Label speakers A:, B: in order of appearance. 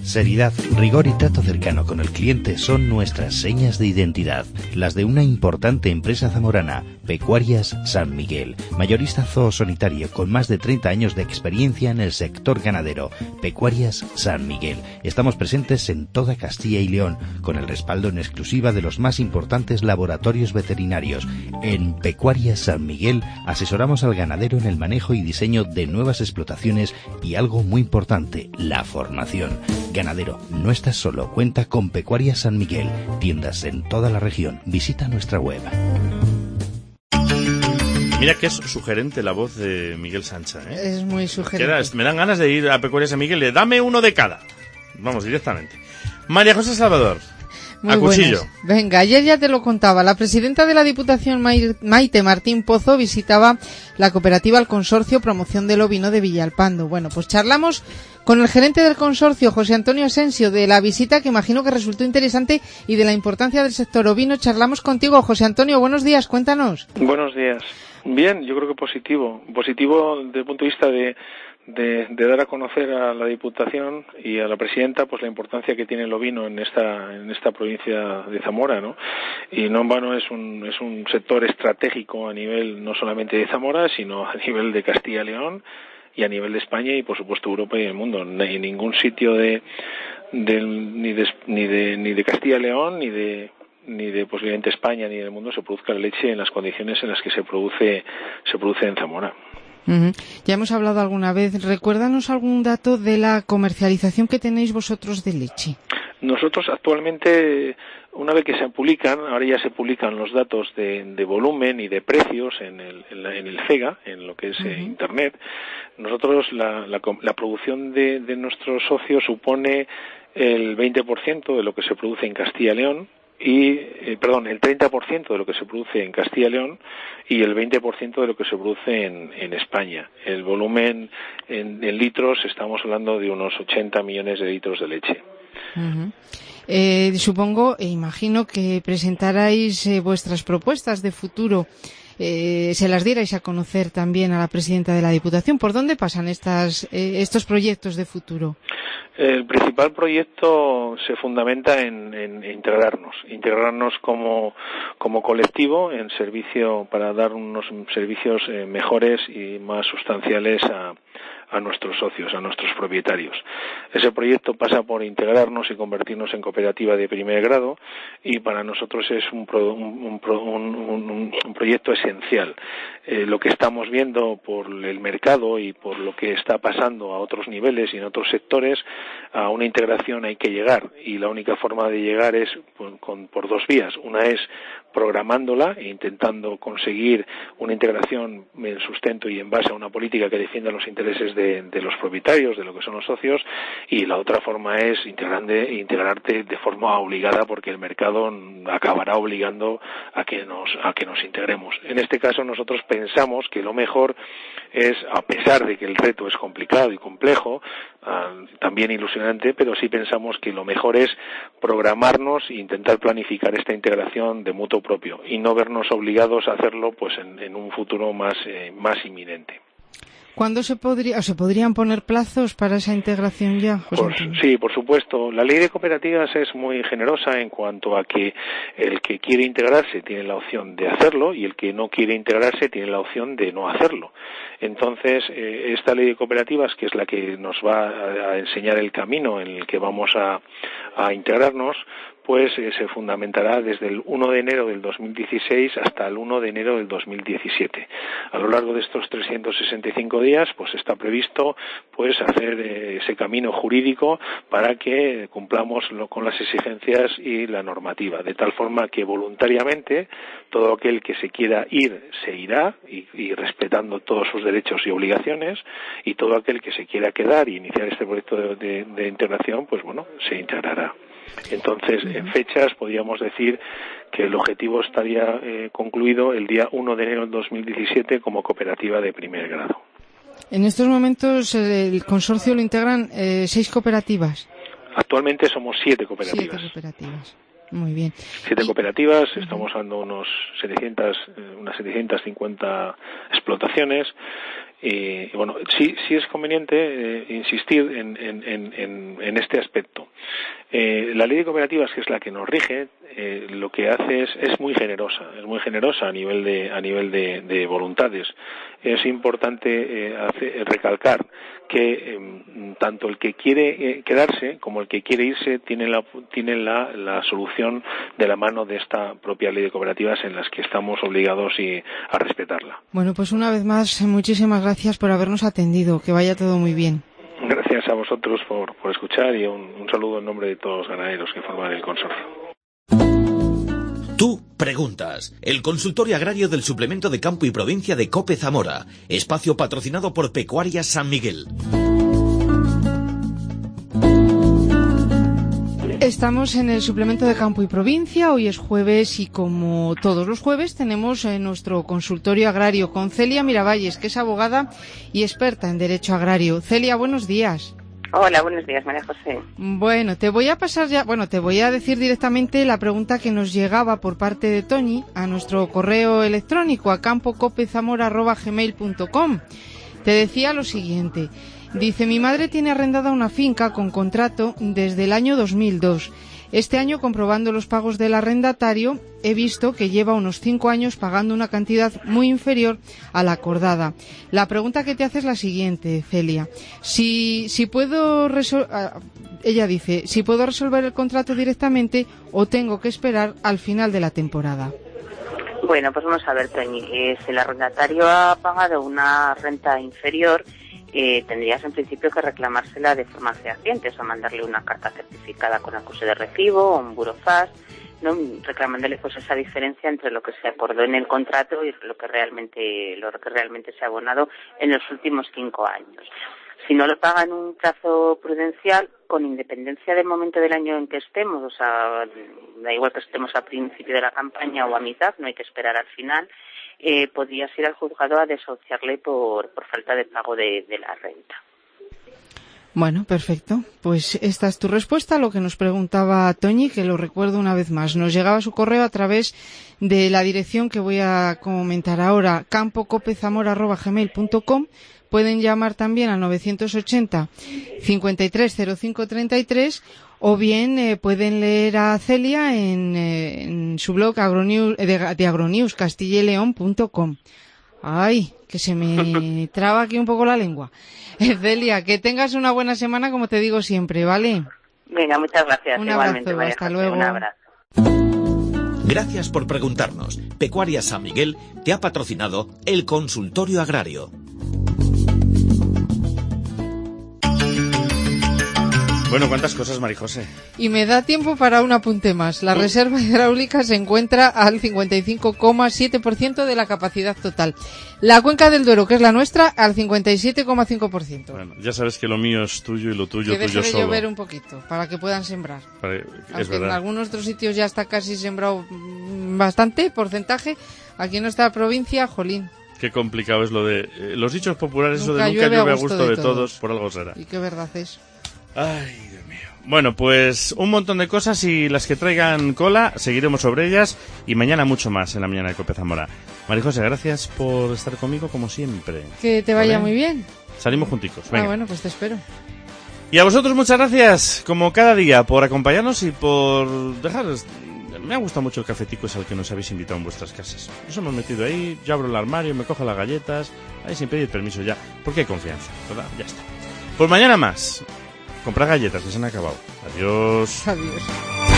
A: Seriedad, rigor y trato cercano con el cliente son nuestras señas de identidad, las de una importante empresa zamorana, Pecuarias San Miguel, mayorista zoosanitario con más de 30 años de experiencia en el sector ganadero. Pecuarias San Miguel. Estamos presentes en toda Castilla y León, con el respaldo en exclusiva de los más importantes laboratorios veterinarios. En Pecuarias San Miguel asesoramos al ganadero en el manejo y diseño de nuevas explotaciones y algo muy importante, la formación. Ganadero, no estás solo, cuenta con Pecuarias San Miguel, tiendas en toda la región. Visita nuestra web.
B: Mira que es sugerente la voz de Miguel Sancha, ¿eh?
C: Es muy sugerente.
B: Me dan ganas de ir a Pecuarias San Miguel y dame uno de cada. Vamos, directamente. María José Salvador.
C: Muy
B: a cuchillo.
C: buenas. Venga, ayer ya te lo contaba. La presidenta de la Diputación, Maite Martín Pozo, visitaba la cooperativa El Consorcio Promoción del Ovino de Villalpando. Bueno, pues charlamos con el gerente del consorcio, José Antonio Asensio, de la visita, que imagino que resultó interesante, y de la importancia del sector ovino. Charlamos contigo, José Antonio. Buenos días, cuéntanos.
D: Buenos días. Bien, yo creo que positivo. Positivo desde el punto de vista de dar a conocer a la Diputación y a la Presidenta pues la importancia que tiene el ovino en esta provincia de Zamora, ¿no? Y no en vano es un sector estratégico a nivel no solamente de Zamora, sino a nivel de Castilla y León y a nivel de España y por supuesto Europa y el mundo. En ningún sitio ni de Castilla y León ni de posiblemente España ni del mundo se produzca la leche en las condiciones en las que se produce en Zamora.
C: Uh-huh. Ya hemos hablado alguna vez. Recuérdanos algún dato de la comercialización que tenéis vosotros de leche.
D: Nosotros actualmente, una vez que se publican, ahora ya se publican los datos de volumen y de precios en el CEGA, en lo que es Internet. Nosotros la producción de nuestros socios supone el 20% de lo que se produce en Castilla y León. El 30% de lo que se produce en Castilla y León y el 20% de lo que se produce en España. El volumen en litros, estamos hablando de unos 80 millones de litros de leche.
C: Uh-huh. Supongo e imagino que presentarais vuestras propuestas de futuro. Se las dierais a conocer también a la presidenta de la Diputación. ¿Por dónde pasan estos proyectos de futuro?
D: El principal proyecto se fundamenta en integrarnos como colectivo en servicio para dar unos servicios mejores y más sustanciales a nuestros socios, a nuestros propietarios. Ese proyecto pasa por integrarnos y convertirnos en cooperativa de primer grado y para nosotros es un proyecto esencial. Lo que estamos viendo por el mercado y por lo que está pasando a otros niveles y en otros sectores, a una integración hay que llegar y la única forma de llegar es por dos vías. Una es programándola e intentando conseguir una integración en sustento y en base a una política que defienda los intereses de los propietarios, de lo que son los socios, y la otra forma es integrarte de forma obligada porque el mercado acabará obligando a que nos integremos. En este caso nosotros pensamos que lo mejor es, a pesar de que el reto es complicado y complejo, también ilusionante, pero sí pensamos que lo mejor es programarnos e intentar planificar esta integración de mutuo propio y no vernos obligados a hacerlo pues en un futuro más inminente.
C: ¿Cuándo se podrían poner plazos para esa integración ya, José Antonio?
D: Sí, por supuesto. La ley de cooperativas es muy generosa en cuanto a que el que quiere integrarse tiene la opción de hacerlo y el que no quiere integrarse tiene la opción de no hacerlo. Entonces, esta ley de cooperativas, que es la que nos va a enseñar el camino en el que vamos a integrarnos, pues se fundamentará desde el 1 de enero del 2016 hasta el 1 de enero del 2017. A lo largo de estos 365 días, pues está previsto pues hacer ese camino jurídico para que cumplamos con las exigencias y la normativa, de tal forma que voluntariamente todo aquel que se quiera ir se irá y respetando todos sus derechos y obligaciones, y todo aquel que se quiera quedar y iniciar este proyecto de integración, pues bueno, se integrará. Entonces, en fechas podríamos decir que el objetivo estaría concluido el día 1 de enero del 2017 como cooperativa de primer grado.
C: En estos momentos el consorcio lo integran 6 cooperativas.
D: Actualmente somos 7 cooperativas.
C: 7 cooperativas. Muy bien.
D: 7 cooperativas, estamos hablando unas 750 explotaciones. Bueno, sí es conveniente insistir en este aspecto. La ley de cooperativas, que es la que nos rige, lo que hace es muy generosa a nivel de voluntades. Es importante recalcar que tanto el que quiere quedarse como el que quiere irse tienen la solución de la mano de esta propia ley de cooperativas, en las que estamos obligados a respetarla.
C: Bueno, pues una vez más, muchísimas gracias por habernos atendido. Que vaya todo muy bien.
D: Gracias a vosotros por escuchar, y un saludo en nombre de todos los ganaderos que forman el consorcio.
E: Tú preguntas. El consultorio agrario del suplemento de Campo y Provincia de COPE Zamora. Espacio patrocinado por Pecuarias San Miguel.
C: Estamos en el suplemento de Campo y Provincia. Hoy es jueves y, como todos los jueves, tenemos nuestro consultorio agrario con Celia Miravalles, que es abogada y experta en derecho agrario. Celia, buenos días.
F: Hola, buenos días, María José.
C: Bueno, te voy a decir directamente la pregunta que nos llegaba por parte de Toñi a nuestro correo electrónico, a campocopezamora@gmail.com. Te decía lo siguiente. Dice: mi madre tiene arrendada una finca con contrato desde el año 2002. Este año, comprobando los pagos del arrendatario, he visto que lleva unos 5 años pagando una cantidad muy inferior a la acordada. La pregunta que te hace es la siguiente, Celia. Ella dice, si puedo resolver el contrato directamente o tengo que esperar al final de la temporada.
F: Bueno, pues vamos a ver, Toñi. Si el arrendatario ha pagado una renta inferior, tendrías en principio que reclamársela de forma fehaciente, o mandarle una carta certificada con acuse de recibo o un burofax, ¿no? Reclamándole pues esa diferencia entre lo que se acordó en el contrato y lo que realmente se ha abonado en los últimos 5 años. Si no lo paga en un plazo prudencial, con independencia del momento del año en que estemos, o sea, da igual que estemos a principio de la campaña o a mitad, no hay que esperar al final, podrías ir al juzgado a desahuciarle por falta de pago de la renta.
C: Bueno, perfecto. Pues esta es tu respuesta a lo que nos preguntaba Toñi, que lo recuerdo una vez más. Nos llegaba su correo a través de la dirección que voy a comentar ahora, campocopezamora@gmail.com. Pueden llamar también al 980 530533, o bien pueden leer a Celia en su blog de agronewscastilleleon.com. Ay, que se me traba aquí un poco la lengua. Celia, que tengas una buena semana, como te digo siempre, ¿vale?
F: Venga, muchas gracias.
C: Un
F: Igualmente,
C: abrazo,
F: María
C: hasta
F: José,
C: luego.
F: un abrazo.
E: Gracias por preguntarnos. Pecuarias San Miguel te ha patrocinado el consultorio agrario.
B: Bueno, ¿cuántas cosas, Marijose?
C: Y me da tiempo para un apunte más. La reserva hidráulica se encuentra al 55,7% de la capacidad total. La cuenca del Duero, que es la nuestra, al 57,5%.
B: Bueno, ya sabes que lo mío es tuyo y lo tuyo
C: que
B: tuyo
C: deje de
B: solo.
C: llover un poquito, para que puedan sembrar.
B: Es
C: Aunque
B: verdad.
C: en algunos otros sitios ya está casi sembrado bastante porcentaje. Aquí en nuestra provincia, jolín.
B: Qué complicado es lo de... los dichos populares, eso de
C: Nunca
B: nunca llueve a gusto de
C: todos.
B: todos, por algo será.
C: Y qué verdad es.
B: Ay, Dios mío. Bueno, pues un montón de cosas, y las que traigan cola seguiremos sobre ellas, y mañana mucho más en la mañana de COPE Zamora. Marijose, gracias por estar conmigo como siempre.
C: Que te vaya
B: ¿Vale?
C: muy bien.
B: Salimos junticos. Venga.
C: Bueno, pues te espero.
B: Y a vosotros muchas gracias, como cada día, por acompañarnos y por dejaros... Me ha gustado mucho el cafetico ese al que nos habéis invitado en vuestras casas. Nos hemos metido ahí, yo abro el armario, me cojo las galletas, ahí sin pedir permiso ya, porque hay confianza, ¿verdad? Ya está. Pues mañana más. Comprad galletas, que se han acabado. Adiós.
C: Adiós.